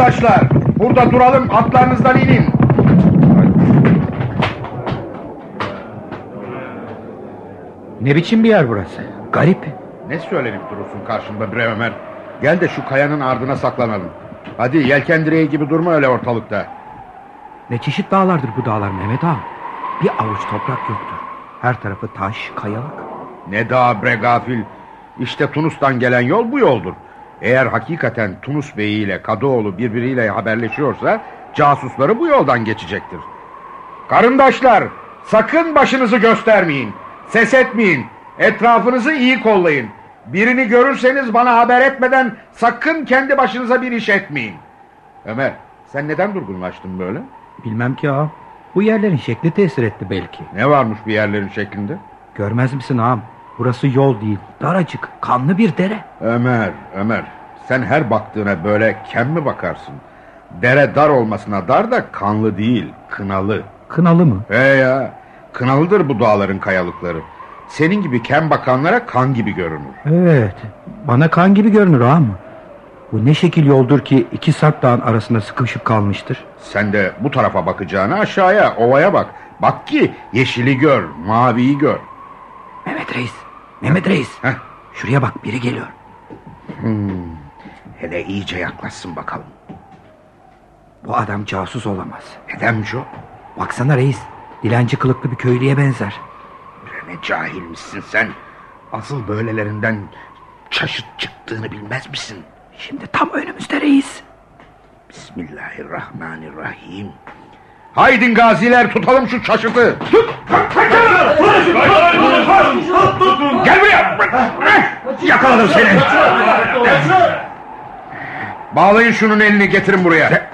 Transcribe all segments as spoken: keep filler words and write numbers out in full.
Karındaşlar, burada duralım, atlarınızdan inin. Ne biçim bir yer burası? Garip. Ne söylenip durursun karşımda bre Ömer? Gel de şu kayanın ardına saklanalım. Hadi yelken direği gibi durma öyle ortalıkta. Ne çeşit dağlardır bu dağlar Mehmet ağa? Bir avuç toprak yoktur. Her tarafı taş, kayalık. Ne dağ bre gafil. İşte Tunus'tan gelen yol bu yoldur. Eğer hakikaten Tunus Bey ile Kadıoğlu birbiriyle haberleşiyorsa casusları bu yoldan geçecektir. Karındaşlar, sakın başınızı göstermeyin. Ses etmeyin. Etrafınızı iyi kollayın. Birini görürseniz bana haber etmeden sakın kendi başınıza bir iş etmeyin. Ömer, sen neden durgunlaştın böyle? Bilmem ki ağam. Bu yerlerin şekli tesir etti belki. Ne varmış bir yerlerin şeklinde? Görmez misin ağam? Burası yol değil, daracık, kanlı bir dere. Ömer, Ömer, sen her baktığına böyle kem mi bakarsın? Dere dar olmasına dar da kanlı değil, kınalı. Kınalı mı? He ya, kınalıdır bu dağların kayalıkları. Senin gibi kem bakanlara kan gibi görünür. Evet, bana kan gibi görünür ağam. Bu ne şekil yoldur ki iki sarp dağın arasında sıkışıp kalmıştır? Sen de bu tarafa bakacağına aşağıya, ovaya bak. Bak ki yeşili gör, maviyi gör. Mehmet Reis, Mehmet Reis. Heh. Şuraya bak, biri geliyor. Hmm. Hele iyice yaklaşsın bakalım. Bu adam casus olamaz. Nedenmiş o? Baksana reis, dilenci kılıklı bir köylüye benzer. Ne cahilmişsin sen. Asıl böylelerinden çaşıt çıktığını bilmez misin? Şimdi tam önümüzde reis. Bismillahirrahmanirrahim. Haydin gaziler, tutalım şu çaşıtı. Gel buraya. Yakaladım seni. Bağlayın şunun elini, getirin buraya.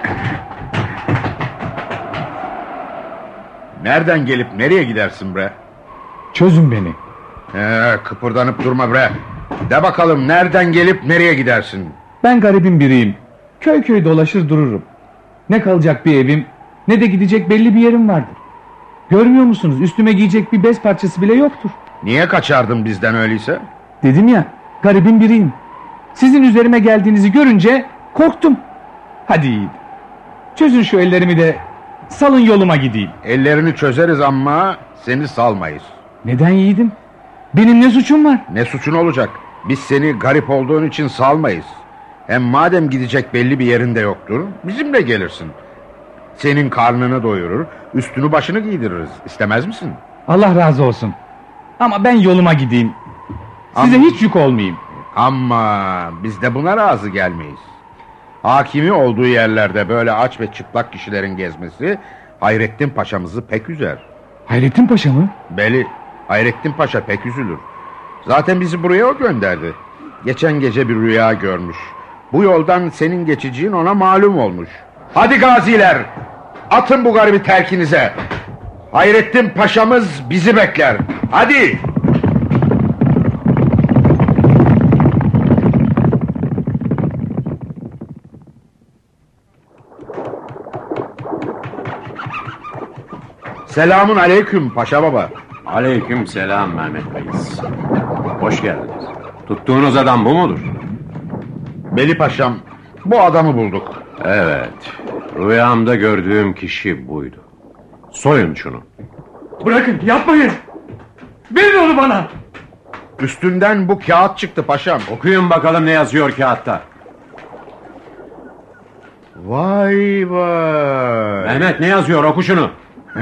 Nereden gelip nereye gidersin bre? Çözün beni. Ee, kıpırdanıp durma bre. De bakalım, nereden gelip nereye gidersin? Ben garibin biriyim. Köy köy dolaşır dururum. Ne kalacak bir evim, ne de gidecek belli bir yerim vardır. Görmüyor musunuz, üstüme giyecek bir bez parçası bile yoktur. Niye kaçardın bizden öyleyse? Dedim ya, garibin biriyim. Sizin üzerime geldiğinizi görünce korktum. Hadi yiğit, çözün şu ellerimi de salın yoluma gideyim. Ellerini çözeriz ama seni salmayız. Neden yiğidim? Benim ne suçum var? Ne suçun olacak? Biz seni garip olduğun için salmayız. Hem madem gidecek belli bir yerinde yoktur, bizimle gelirsin. Senin karnını doyurur, üstünü başını giydiririz. İstemez misin? Allah razı olsun. Ama ben yoluma gideyim. Size Ama, hiç yük olmayayım. Ama biz de buna razı gelmeyiz. Hakimi olduğu yerlerde böyle aç ve çıplak kişilerin gezmesi Hayrettin Paşa'mızı pek üzer. Hayrettin Paşa mı? Beli, Hayrettin Paşa pek üzülür. Zaten bizi buraya o gönderdi. Geçen gece bir rüya görmüş. Bu yoldan senin geçeceğin ona malum olmuş. Hadi gaziler, atın bu garibi terkinize. Hayrettin Paşa'mız bizi bekler. Hadi. Selamun aleyküm Paşa baba. Aleyküm selam Mehmet Reis. Hoş geldiniz. Tuttuğunuz adam bu mudur? Beli Paşam, bu adamı bulduk. Evet, rüyamda gördüğüm kişi buydu. Soyun şunu. Bırakın, yapmayın. Verin onu bana. Üstünden bu kağıt çıktı paşam. Okuyun bakalım ne yazıyor kağıtta. Vay vay. Mehmet, ne yazıyor, oku şunu.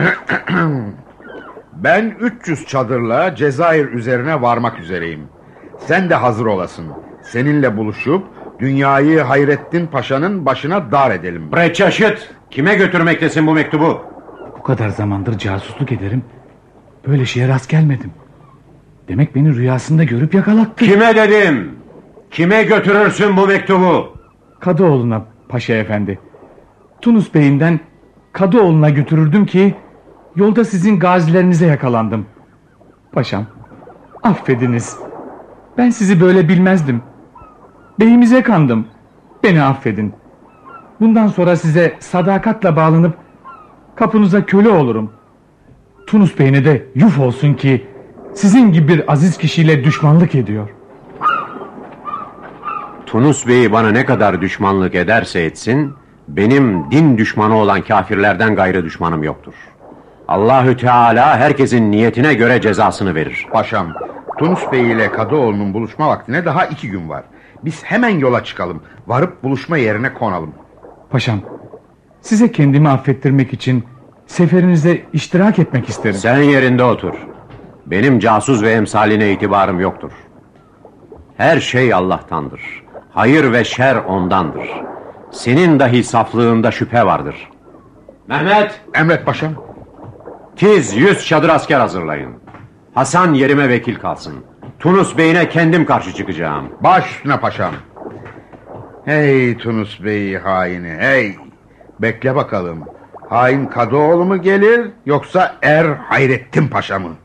Ben üç yüz çadırla Cezayir üzerine varmak üzereyim. Sen de hazır olasın. Seninle buluşup dünyayı Hayrettin Paşa'nın başına dar edelim. Bre çaşıt, kime götürmektesin bu mektubu? Bu kadar zamandır casusluk ederim, böyle şeye rast gelmedim. Demek beni rüyasında görüp yakalattı. Kime dedim? Kime götürürsün bu mektubu? Kadıoğlu'na Paşa efendi. Tunus Bey'inden Kadıoğlu'na götürürdüm ki yolda sizin gazilerinize yakalandım. Paşam, affediniz. Ben sizi böyle bilmezdim. Beyimize kandım. Beni affedin. Bundan sonra size sadakatle bağlanıp kapınıza köle olurum. Tunus Bey'ine de yuf olsun ki sizin gibi bir aziz kişiyle düşmanlık ediyor. Tunus Bey'i bana ne kadar düşmanlık ederse etsin, Benim din düşmanı olan kafirlerden gayrı düşmanım yoktur. Allahü Teala herkesin niyetine göre cezasını verir. Paşam, Tunus Bey ile Kadıoğlu'nun buluşma vaktine daha iki gün var. Biz hemen yola çıkalım. Varıp buluşma yerine konalım. Paşam, size kendimi affettirmek için seferinizde iştirak etmek isterim. Sen yerinde otur. Benim casus ve emsaline itibarım yoktur. Her şey Allah'tandır. Hayır ve şer ondandır. Senin dahi saflığında şüphe vardır. Mehmet! Emret paşam. Tiz yüz çadır asker hazırlayın. Hasan yerime vekil kalsın. Tunus Bey'ine kendim karşı çıkacağım. Baş üstüne paşam. Hey Tunus Bey haini hey. Bekle bakalım. Hain Kadıoğlu mu gelir yoksa Er Hayrettin Paşa mı?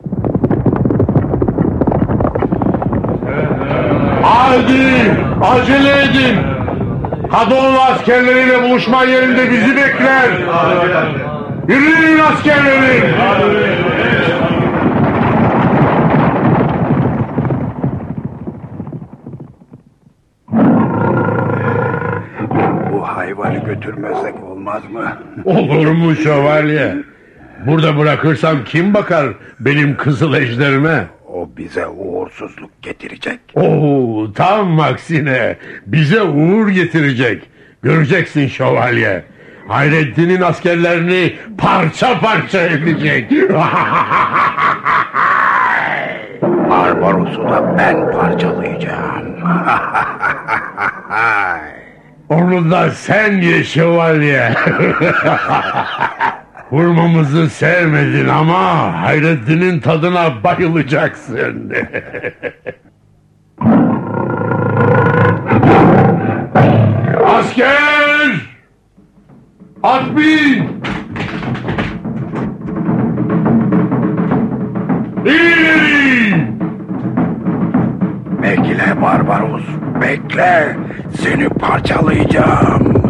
Hadi acele edin. Kadıoğlu askerleriyle buluşma yerinde bizi bekler. Yürüyün askerlerim. Bu hayvanı götürmezsek olmaz mı? Olur mu şövalye? Burada bırakırsam kim bakar benim kızıl ejderime? O bize uğursuzluk getirecek. Oo, tam aksine bize uğur getirecek. Göreceksin şövalye. Hayrettin'in askerlerini parça parça edecek. Barbaros'u da ben parçalayacağım. Onu da sen ye şövalye. Vurmamızı sevmedin ama Hayrettin'in tadına bayılacaksın. Asker! At bin! İleri! Bekle Barbaros, bekle. Seni parçalayacağım.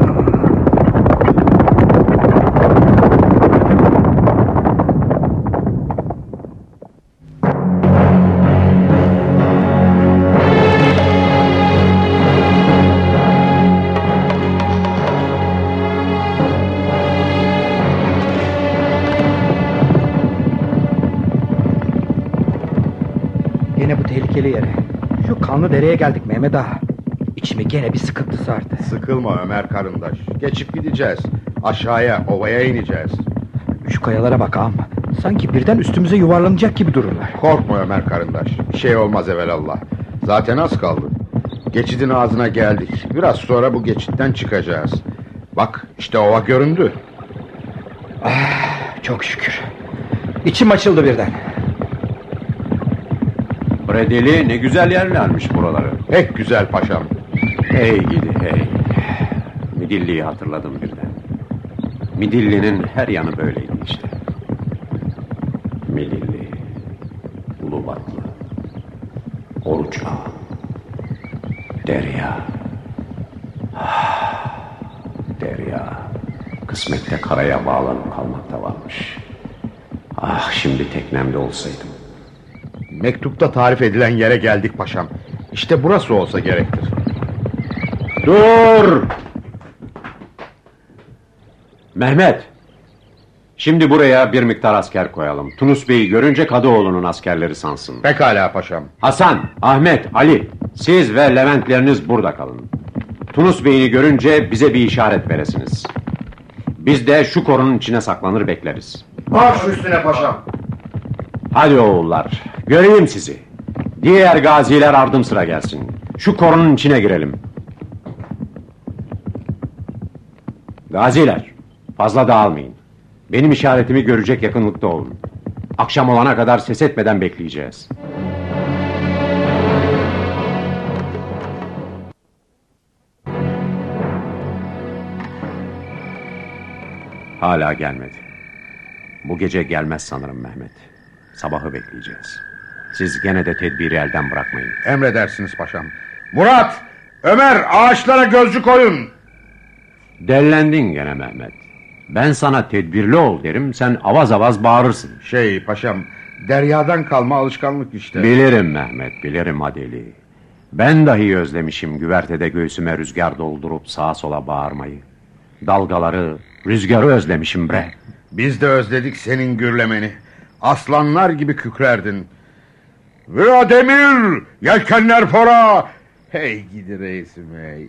Yine bu tehlikeli yere. Şu kanlı dereye geldik Mehmet Ağa. İçimi gene bir sıkıntı sardı. Sıkılma Ömer karındaş. Geçip gideceğiz. Aşağıya, ovaya ineceğiz. Şu kayalara bak ağam. Sanki birden üstümüze yuvarlanacak gibi dururlar. Korkma Ömer karındaş. Bir şey olmaz evelallah. Zaten az kaldı. Geçidin ağzına geldik. Biraz sonra bu geçitten çıkacağız. Bak işte ova göründü. Ah, çok şükür. İçim açıldı birden. Bredeli ne güzel yerlermiş buraları. Pek güzel paşam. Hey gidi hey. Midilli'yi hatırladım birden. Midilli'nin her yanı böyleydi işte. Midilli, Ulubatlı, Oruç Ağa, Derya. Ah, Derya. Kısmette karaya bağlanıp kalmakta varmış. Ah şimdi teknemde olsaydım. Mektupta tarif edilen yere geldik paşam. İşte burası olsa gerektir. Dur! Mehmet! Şimdi buraya bir miktar asker koyalım. Tunus Bey'i görünce Kadıoğlu'nun askerleri sansın. Pekala paşam. Hasan, Ahmet, Ali, siz ve Leventleriniz burada kalın. Tunus Bey'ini görünce bize bir işaret veresiniz. Biz de şu korunun içine saklanır bekleriz. Baş üstüne paşam. Hadi oğullar, göreyim sizi. Diğer gaziler ardım sıra gelsin. Şu korunun içine girelim. Gaziler, fazla dağılmayın. Benim işaretimi görecek yakınlıkta olun. Akşam olana kadar ses etmeden bekleyeceğiz. Hala gelmedi. Bu gece gelmez sanırım Mehmet. Sabahı bekleyeceğiz. Siz gene de tedbiri elden bırakmayın. Emredersiniz paşam. Murat, Ömer ağaçlara gözcü koyun. Dellendin gene Mehmet. Ben sana tedbirli ol derim, sen avaz avaz bağırırsın. Şey paşam, deryadan kalma alışkanlık işte. Bilirim Mehmet, bilirim Adeli. Ben dahi özlemişim güvertede göğsüme rüzgar doldurup sağa sola bağırmayı. Dalgaları, rüzgarı özlemişim bre. Biz de özledik senin gürlemeni. Aslanlar gibi kükrerdin. Vladimir, yelkenler fora. Hey gidi reisim hey.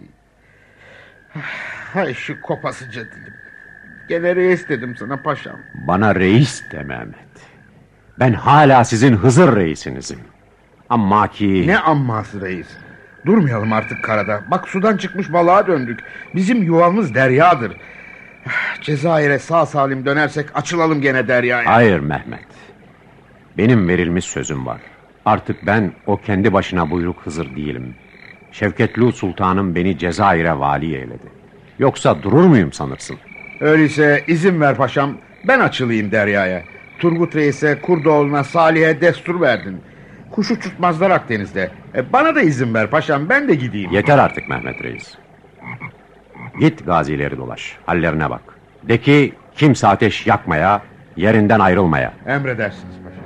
Hay şu kopasıca dilim. Gene reis dedim sana paşam. Bana reis de Mehmet. Ben hala sizin Hızır reisinizim. Ama ki... Ne amması reis? Durmayalım artık karada. Bak sudan çıkmış balığa döndük. Bizim yuvamız deryadır. Cezayir'e sağ salim dönersek açılalım gene deryaya. Hayır Mehmet. Benim verilmiş sözüm var. Artık ben o kendi başına buyruk Hızır değilim. Şevketli Sultanım beni Cezayir'e vali eyledi. Yoksa durur muyum sanırsın? Öyleyse izin ver paşam. Ben açılayım deryaya. Turgut Reis'e, Kurdoğlu'na, Salih'e destur verdin. Kuş uçurtmazlar Akdeniz'de. E, bana da izin ver paşam, ben de gideyim. Yeter artık Mehmet Reis. Git gazileri dolaş, hallerine bak. De ki kimse ateş yakmaya, yerinden ayrılmaya. Emredersiniz paşam.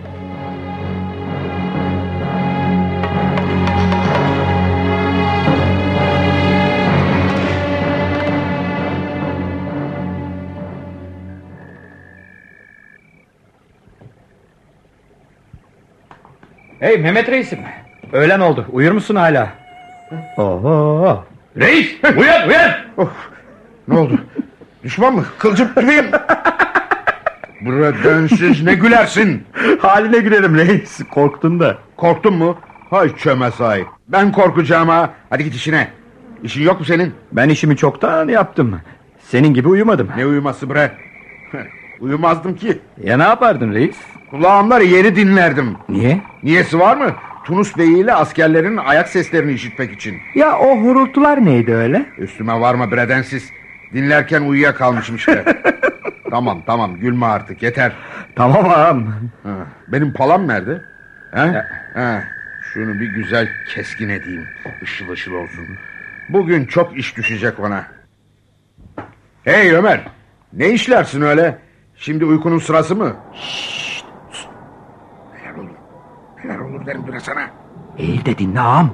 Hey Mehmet reisim. Öğlen oldu. Uyur musun hala? Oho. Reis uyan uyan. Of, ne oldu? Düşman mı? Kılcım tüfeğim. Burada dönsüz ne gülersin? Haline gülerim reis. Korktun da. Korktun mu? Hay çöme sahip. Ben korkacağım ha. Hadi git işine. İşin yok mu senin? Ben işimi çoktan yaptım. Senin gibi uyumadım. Ne uyuması bre? Uyumazdım ki. Ya ne yapardın reis? Kulağımları yeri dinlerdim. Niye? Niyesi var mı? Tunus Bey ile askerlerin ayak seslerini işitmek için. Ya o hurultular neydi öyle? Üstüme varma bredensiz. Dinlerken uyuyakalmışım işte. Tamam tamam gülme artık yeter. Tamam ağam. Ha, benim palam nerede? Ha? Ha, şunu bir güzel keskin edeyim. Işıl ışıl olsun. Bugün çok iş düşecek ona. Hey Ömer, ne işlersin öyle? Şimdi uykunun sırası mı? Şşşt. Neler olur? Neler olur derim dur sana. İyi de dinle ağam.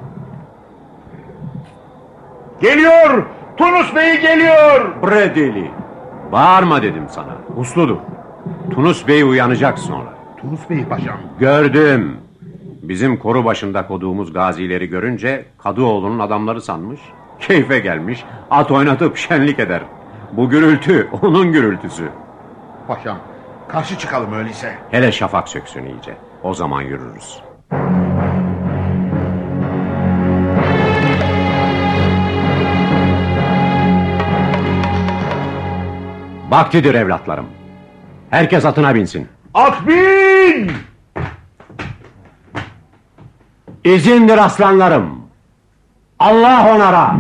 Geliyor! Tunus Bey geliyor! Bre deli. Bağırma dedim sana. Usludur. Tunus Bey uyanacak sonra. Tunus Bey paşam. Gördüm. Bizim koru başında koduğumuz gazileri görünce Kadıoğlu'nun adamları sanmış. Keyfe gelmiş. At oynatıp şenlik eder. Bu gürültü onun gürültüsü. Paşam, karşı çıkalım öyleyse. Hele şafak söksün iyice. O zaman yürürüz. Vaktidir evlatlarım. Herkes atına binsin. At bin! İzindir aslanlarım. Allah onara.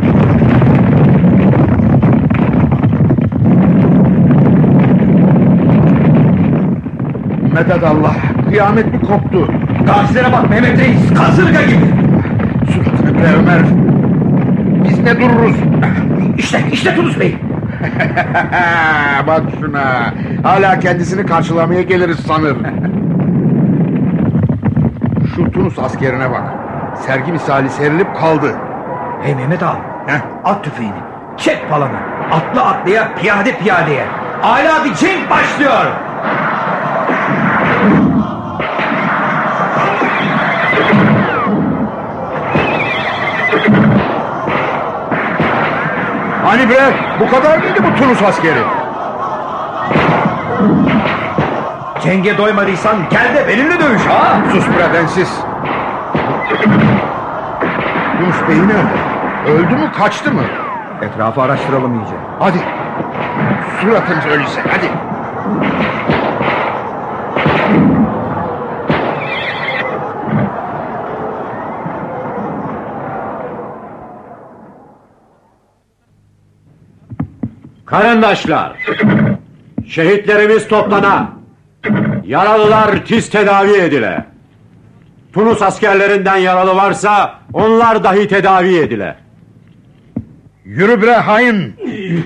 Medet Allah, kıyamet mi koptu? Gazilere bak Mehmet reis, kasırga gibi. Suratını bre Ömer. Biz ne dururuz? İşte, işte Tunus Bey. Bak şuna. Hala kendisini karşılamaya geliriz sanır. Şu Tunus askerine bak. Sergi misali serilip kaldı. Hey Mehmet ağam. Heh. At tüfeğini. Çek palanı. Atlı atlıya, piyade piyadeye. Hala bir cenk başlıyor. Hani bre, bu kadar mıydı bu Tunus askeri? Cenge doymadıysan gel de benimle dövüş ha. Sus bre densiz. Tunus Bey nerede? Öldü mü kaçtı mı? Etrafı araştıralım iyice. Hadi. Suratınız öyleyse hadi. Karındaşlar, şehitlerimiz toplana, yaralılar tiz tedavi edile. Tunus askerlerinden yaralı varsa onlar dahi tedavi edile. Yürü bre hain.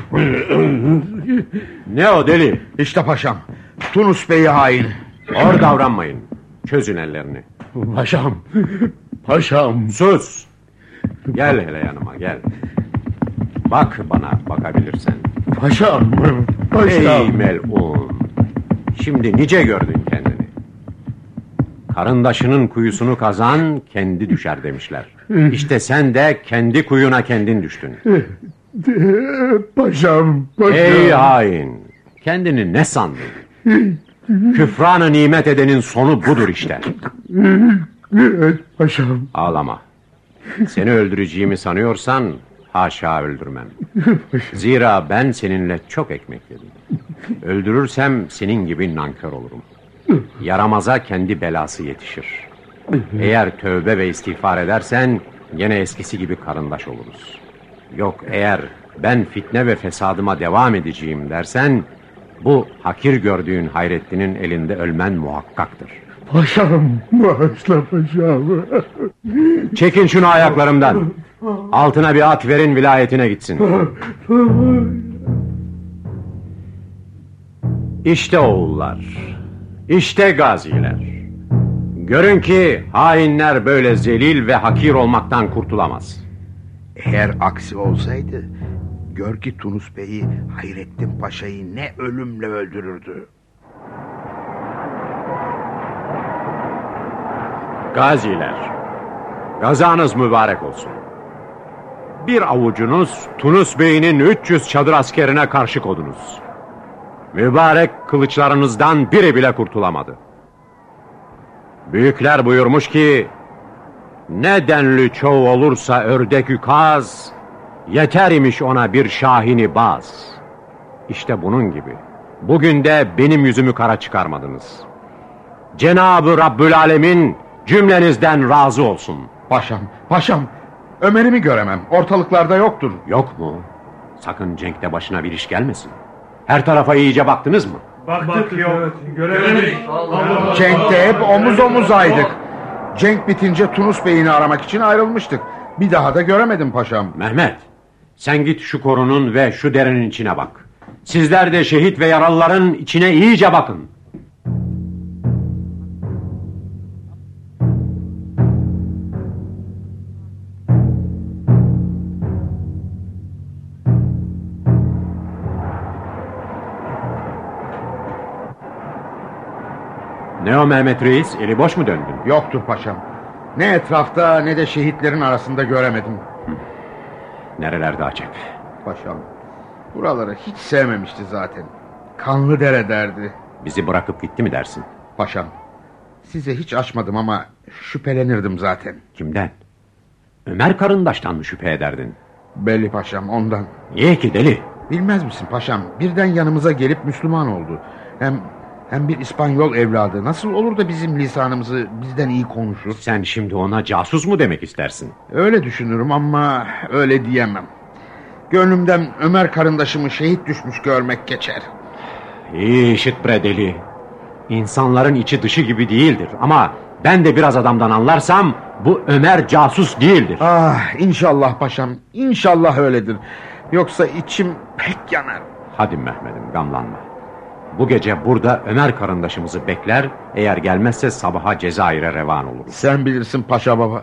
Ne o deli? İşte paşam, Tunus Bey'i hain. Hor davranmayın, çözün ellerini. Paşam. Paşam. Sus. Gel hele yanıma gel. Bak bana bakabilirsen. Paşam, paşam. Ey melun, şimdi nice gördün kendini. Karındaşının kuyusunu kazan, kendi düşer demişler. İşte sen de kendi kuyuna kendin düştün. Paşam, paşam. Ey hain, kendini ne sandın? Küfranı nimet edenin sonu budur işte. Evet paşam. Ağlama. Seni öldüreceğimi sanıyorsan haşa öldürmem. Zira ben seninle çok ekmek yedim. Öldürürsem senin gibi nankör olurum. Yaramaza kendi belası yetişir. Eğer tövbe ve istiğfar edersen gene eskisi gibi karındaş oluruz. Yok eğer ben fitne ve fesadıma devam edeceğim dersen, bu hakir gördüğün Hayrettin'in elinde ölmen muhakkaktır. Paşam, bağışla paşam. Çekin şunu ayaklarımdan. Altına bir at verin, vilayetine gitsin. İşte oğullar, işte gaziler. Görün ki hainler böyle zelil ve hakir olmaktan kurtulamaz. Eğer aksi olsaydı, gör ki Tunus Bey'i Hayrettin Paşa'yı ne ölümle öldürürdü. Gaziler, gazanız mübarek olsun. Bir avucunuz Tunus Bey'inin üç yüz çadır askerine karşı kodunuz. Mübarek kılıçlarınızdan biri bile kurtulamadı. Büyükler buyurmuş ki, ne denli çoğu olursa ördekü kaz, yeter imiş ona bir şahini baz. İşte bunun gibi. Bugün de benim yüzümü kara çıkarmadınız. Cenab-ı Rabbül Alemin cümlenizden razı olsun. Paşam, paşam. Ömer'imi göremem. Ortalıklarda yoktur. Yok mu? Sakın Cenk'te başına bir iş gelmesin. Her tarafa iyice baktınız mı? Baktık yok. Göremedik. Cenk'te hep omuz omuzaydık. Cenk bitince Tunus Bey'ini aramak için ayrılmıştık. Bir daha da göremedim paşam. Mehmet, sen git şu korunun ve şu derenin içine bak. Sizler de şehit ve yaralıların içine iyice bakın. Ne o Mehmet Reis, eli boş mu döndün? Yoktur paşam. Ne etrafta ne de şehitlerin arasında göremedim. Hı. Nerelerde acep? Paşam, buraları hiç sevmemişti zaten. Kanlı dere derdi. Bizi bırakıp gitti mi dersin? Paşam, size hiç açmadım ama şüphelenirdim zaten. Kimden? Ömer Karındaş'tan mı şüphe ederdin? Belli paşam, ondan. Niye ki deli? Bilmez misin paşam, birden yanımıza gelip Müslüman oldu. Hem hem bir İspanyol evladı, nasıl olur da bizim lisanımızı bizden iyi konuşur? Sen şimdi ona casus mu demek istersin? Öyle düşünürüm ama öyle diyemem. Gönlümden Ömer Karındaş'ımı şehit düşmüş görmek geçer. İyi işit bre deli. İnsanların içi dışı gibi değildir ama ben de biraz adamdan anlarsam bu Ömer casus değildir. Ah, inşallah paşam, inşallah öyledir. Yoksa içim pek yanar. Hadi Mehmet'im, gamlanma. Bu gece burada Ömer Karındaş'ımızı bekler, eğer gelmezse sabaha Cezayir'e revan oluruz. Sen bilirsin paşa baba.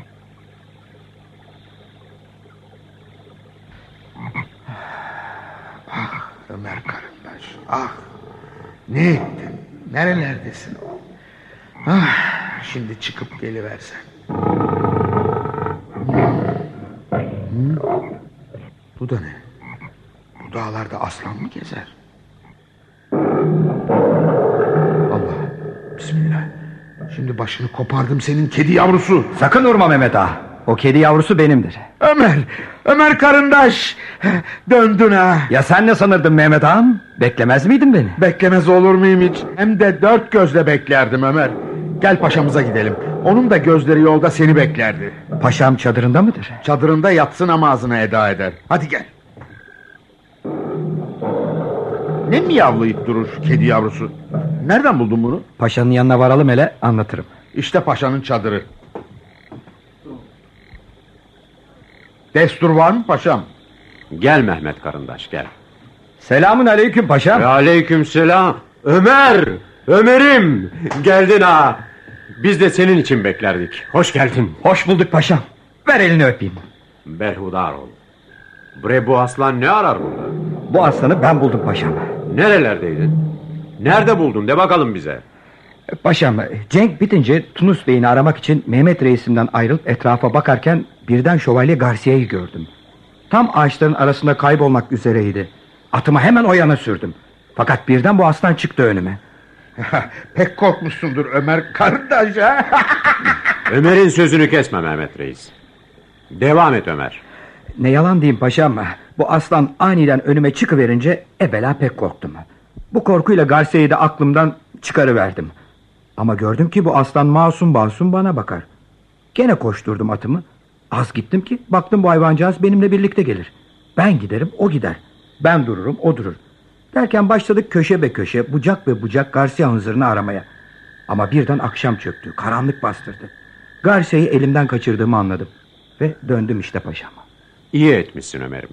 Ah Ömer Karındaş, ah. Ne ettin? Nerelerdesin? Ah, şimdi çıkıp geliversen. Hı? Bu da ne? Bu dağlarda aslan mı gezer? Allah, bismillah. Şimdi başını kopardım senin kedi yavrusu. Sakın vurma Mehmet ağa. O kedi yavrusu benimdir. Ömer, Ömer Karındaş. Döndün ha. Ya sen ne sanırdın Mehmet ağam? Beklemez miydin beni? Beklemez olur muyum hiç? Hem de dört gözle beklerdim Ömer. Gel paşamıza gidelim. Onun da gözleri yolda seni beklerdi. Paşam çadırında mıdır? Çadırında yatsı namazını eda eder. Hadi gel. Ne miyavlayıp durur kedi yavrusu? Nereden buldun bunu? Paşanın yanına varalım hele, anlatırım. İşte paşanın çadırı. Destur var mı paşam? Gel Mehmet Karındaş, gel. Selamun aleyküm paşam. Ve aleyküm selam. Ömer, Ömer'im, geldin ha. Biz de senin için beklerdik. Hoş geldin. Hoş bulduk paşam. Ver elini öpeyim. Berhudar ol. Bre, bu aslan ne arar burada? Bu aslanı ben buldum paşam. Nerelerdeydin? Nerede buldun? De bakalım bize. Paşam, cenk bitince Tunus Bey'ini aramak için Mehmet Reisim'den ayrılıp etrafa bakarken birden Şövalye Garcia'yı gördüm. Tam ağaçların arasında kaybolmak üzereydi. Atımı hemen o yana sürdüm. Fakat birden bu aslan çıktı önüme. Pek korkmuşsundur Ömer kardeş. Ömer'in sözünü kesme Mehmet Reis. Devam et Ömer. Ne yalan diyeyim paşam, bu aslan aniden önüme çıkıverince evvela pek korktum. Bu korkuyla Garcia'yı da aklımdan çıkarıverdim. Ama gördüm ki bu aslan masum masum bana bakar. Gene koşturdum atımı. Az gittim ki baktım bu hayvancağız benimle birlikte gelir. Ben giderim, o gider. Ben dururum, o durur. Derken başladık köşe be köşe, bucak be bucak Garcia hınzırını aramaya. Ama birden akşam çöktü, karanlık bastırdı. Garcia'yı elimden kaçırdığımı anladım. Ve döndüm işte paşam. İyi etmişsin Ömer'im.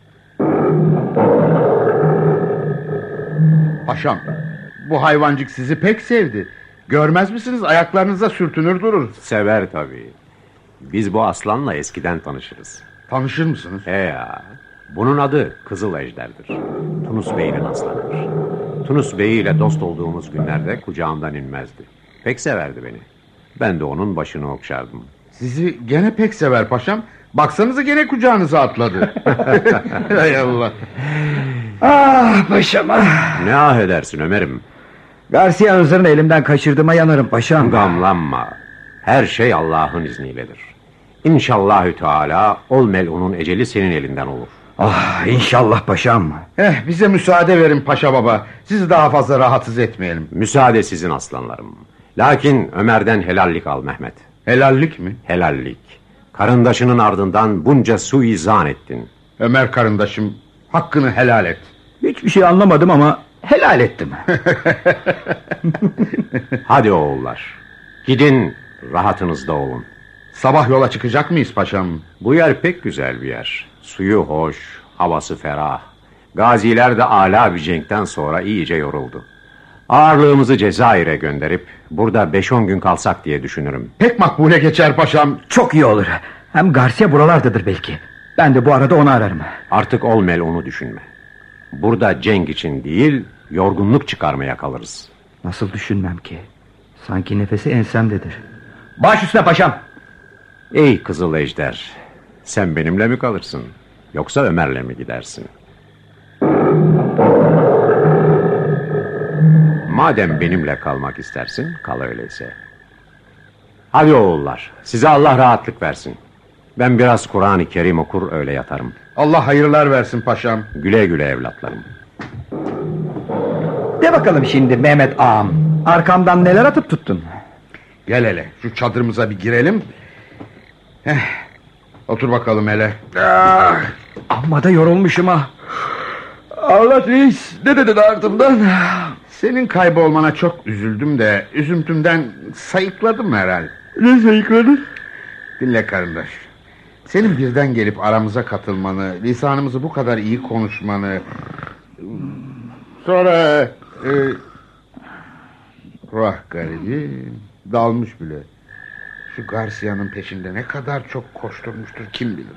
Paşam, bu hayvancık sizi pek sevdi. Görmez misiniz, ayaklarınıza sürtünür durur. Sever tabii. Biz bu aslanla eskiden tanışırız. Tanışır mısınız? He ya. Bunun adı Kızıl Ejder'dir. Tunus Bey'in aslanıdır. Tunus Bey ile dost olduğumuz günlerde kucağımdan inmezdi. Pek severdi beni. Ben de onun başını okşardım. Sizi gene pek sever paşam. Baksanıza gene kucağınıza atladı. Hay Allah. Ah paşam ah. Ne ah edersin Ömer'im? Garcia hınzırını elimden kaçırdığıma yanarım paşam. Gamlanma. Her şey Allah'ın izniyledir. İnşallahü Teala ol melunun eceli senin elinden olur. Ah inşallah paşam. Eh, bize müsaade verin paşa baba. Sizi daha fazla rahatsız etmeyelim. Müsaade sizin aslanlarım. Lakin Ömer'den helallik al Mehmet. Helallik mi? Helallik. Karındaşının ardından bunca suizan ettin. Ömer karındaşım, hakkını helal et. Hiçbir şey anlamadım ama helal ettim. Hadi oğullar, gidin rahatınızda olun. Sabah yola çıkacak mıyız paşam? Bu yer pek güzel bir yer. Suyu hoş, havası ferah. Gaziler de âlâ bir cenkten sonra iyice yoruldu. Ağırlığımızı Cezayir'e gönderip burada beş on gün kalsak diye düşünürüm. Pek makbule geçer paşam. Çok iyi olur. Hem Garcia buralardadır belki. Ben de bu arada onu ararım. Artık ol melunu düşünme. Burada cenk için değil, yorgunluk çıkarmaya kalırız. Nasıl düşünmem ki? Sanki nefesi ensemdedir. Baş üstüne paşam. Ey Kızıl Ejder, sen benimle mi kalırsın, yoksa Ömer'le mi gidersin? Madem benimle kalmak istersin, kal öyleyse. Hadi oğullar, size Allah rahatlık versin. Ben biraz Kur'an-ı Kerim okur öyle yatarım. Allah hayırlar versin paşam. Güle güle evlatlarım. De bakalım şimdi Mehmet ağam, arkamdan neler atıp tuttun? Gel hele şu çadırımıza bir girelim. Heh, otur bakalım hele. Ah, amma da yorulmuşum ha. Allah reis, ne dedin ardımdan? Senin kaybolmana çok üzüldüm de üzüntümden sayıkladım herhal. Ne sayıkladın? Dinle kardeş. Senin birden gelip aramıza katılmanı, lisanımızı bu kadar iyi konuşmanı, sonra e, vah garibi dalmış bile. Şu Garcia'nın peşinde ne kadar çok koşturmuştur kim bilir.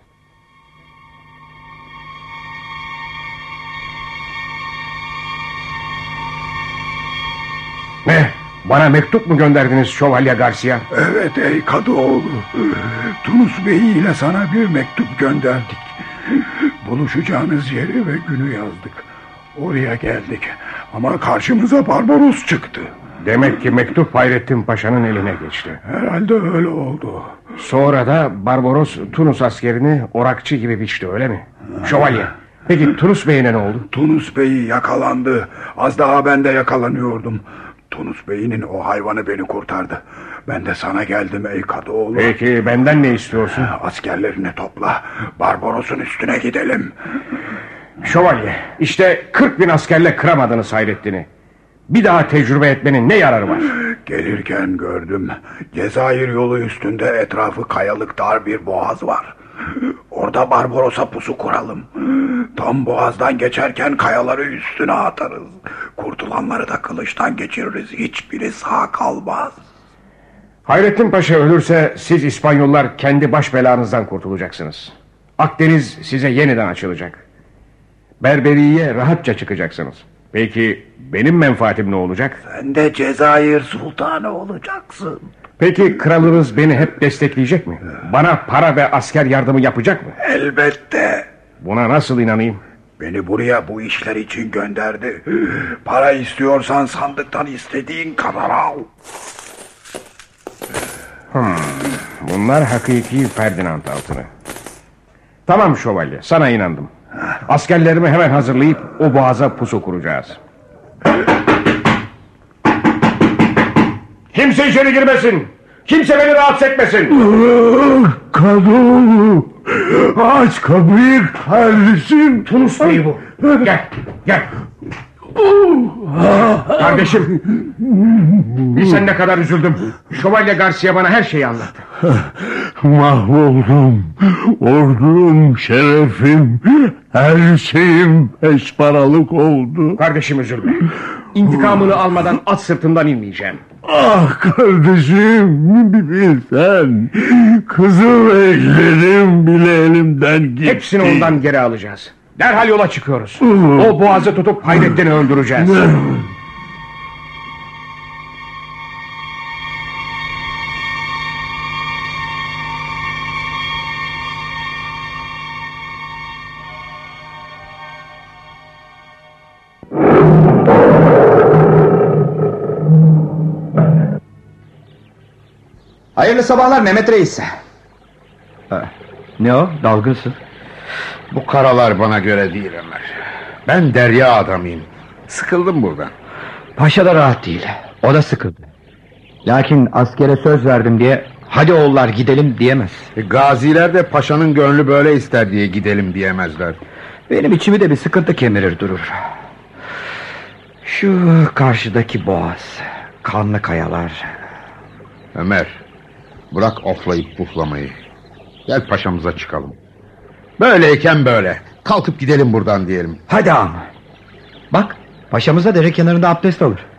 Ne? Bana mektup mu gönderdiniz Şövalye Garcia? Evet ey Kadıoğlu. Tunus Bey ile sana bir mektup gönderdik. Buluşacağınız yeri ve günü yazdık. Oraya geldik. Ama karşımıza Barbaros çıktı. Demek ki mektup Hayrettin Paşa'nın eline geçti. Herhalde öyle oldu. Sonra da Barbaros Tunus askerini orakçı gibi biçti, öyle mi? Şövalye, peki Tunus Bey'ine ne oldu? Tunus Bey yakalandı. Az daha ben de yakalanıyordum. Tunus Bey'inin o hayvanı beni kurtardı. Ben de sana geldim ey Kadıoğlu. Peki benden ne istiyorsun? Askerlerini topla. Barbaros'un üstüne gidelim. Şövalye, işte kırk bin askerle kıramadınız Hayrettin'i. Bir daha tecrübe etmenin ne yararı var? Gelirken gördüm. Cezayir yolu üstünde etrafı kayalık dar bir boğaz var. Orada Barbaros'a pusu kuralım. Tam boğazdan geçerken kayaları üstüne atarız. Kurtulanları da kılıçtan geçiririz. Hiçbiri sağ kalmaz. Hayrettin Paşa ölürse siz İspanyollar kendi baş belanızdan kurtulacaksınız. Akdeniz size yeniden açılacak. Berberiye rahatça çıkacaksınız. Peki benim menfaatim ne olacak? Sen de Cezayir sultanı olacaksın. Peki kralınız beni hep destekleyecek mi? Bana para ve asker yardımı yapacak mı? Elbette. Buna nasıl inanayım? Beni buraya bu işler için gönderdi. Para istiyorsan sandıktan istediğin kadar al. Hmm, bunlar hakiki Ferdinand altını. Tamam şövalye, sana inandım. Askerlerimi hemen hazırlayıp o boğaza pusu kuracağız. Kimse içeri girmesin. Kimse beni rahatsız etmesin. Kadıoğlu, aç kapıyı kardeşim. Tunus Bey bu. Gel, gel. Kardeşim, bilsen ne kadar üzüldüm. Şövalye Garcia bana her şeyi anlattı. Mahvoldum. Ordum, şerefim, her şeyim beş paralık oldu. Kardeşim üzülme. İntikamını almadan at sırtından inmeyeceğim. Ah kardeşim, bir bilsen. Kızım eklerim bile elimden gitti. Hepsini ondan geri alacağız. Derhal yola çıkıyoruz. O boğazı tutup Hayrettin'i öldüreceğiz. Hayırlı sabahlar Mehmet Reis. Ne o, dalgınsın? Bu karalar bana göre değil Ömer. Ben derya adamıyım. Sıkıldım buradan. Paşa da rahat değil. O da sıkıldı. Lakin askere söz verdim diye hadi oğullar gidelim diyemez. E, gaziler de paşanın gönlü böyle ister diye gidelim diyemezler. Benim içimi de bir sıkıntı kemirir durur. Şu karşıdaki boğaz, kanlı kayalar. Ömer, bırak oflayıp puflamayı. Gel paşamıza çıkalım. Böyleyken böyle. Kalkıp gidelim buradan diyelim. Hadi ağam. Bak, paşamız da dere kenarında abdest alır.